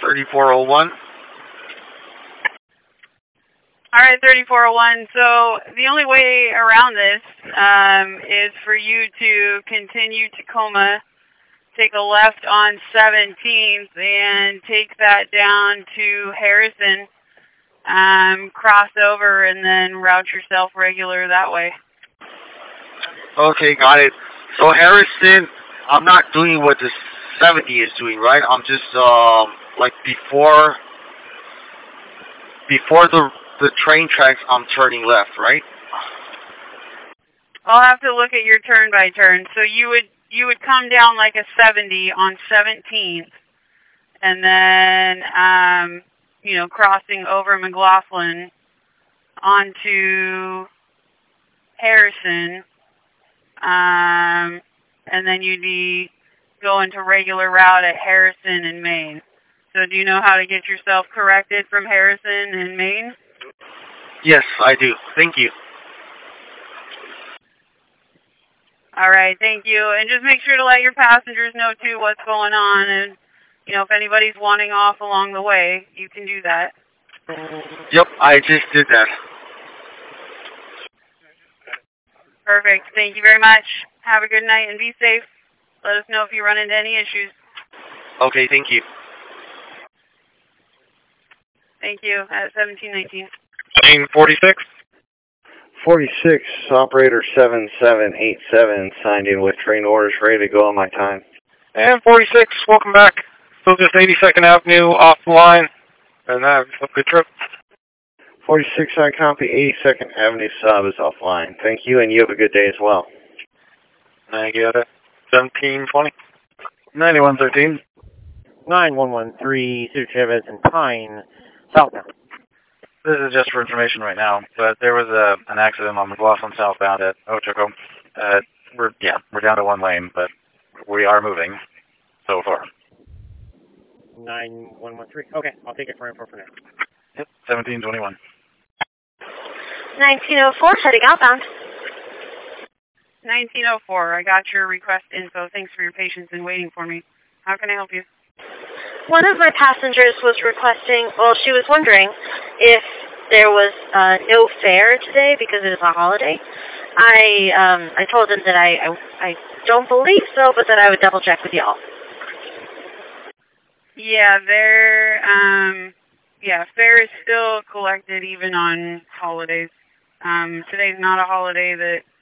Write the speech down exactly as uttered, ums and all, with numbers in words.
thirty-four oh one. All right, thirty-four oh one. So the only way around this um, is for you to continue Tacoma, take a left on seventeenth, and take that down to Harrison, um, cross over, and then route yourself regular that way. Okay, got it. So Harrison, I'm not doing what the seventy is doing, right? I'm just um like before before the the train tracks. I'm turning left, right? I'll have to look at your turn by turn. So you would you would come down like a seventy on seventeenth, and then um, you know crossing over McLaughlin onto Harrison, um, and then you'd be going to regular route at Harrison and Maine. So do you know how to get yourself corrected from Harrison and Maine? Yes, I do. Thank you. All right, thank you. And just make sure to let your passengers know, too, what's going on. And, you know, if anybody's wanting off along the way, you can do that. Yep, I just did that. Perfect. Thank you very much. Have a good night and be safe. Let us know if you run into any issues. Okay, thank you. Thank you. At seventeen nineteen. Train forty-six. forty-six, operator seven seven eight seven, signed in with train orders, ready to go on my time. And forty-six, welcome back. Still just eighty-second Avenue off the line. And have a good trip. forty-six, I copy. eighty-second Avenue sub is offline. Thank you, and you have a good day as well. I get it. seventeen twenty. ninety-one thirteen. nine one one three, Cedar Chavez and Pine, southbound. This is just for information right now, but there was a an accident on McLaughlin southbound at Ochoco. Uh, we're yeah, we're down to one lane, but we are moving so far. nine one one three. Okay, I'll take it for info for now. Yep, seventeen twenty-one. nineteen oh four, heading outbound. nineteen oh four, I got your request info. Thanks for your patience in waiting for me. How can I help you? One of my passengers was requesting, well, she was wondering if there was uh, no fare today because it is a holiday. I um, I told him that I, I I don't believe so, but that I would double check with y'all. Yeah, there. Um, yeah, fare is still collected even on holidays. Um, today's not a holiday that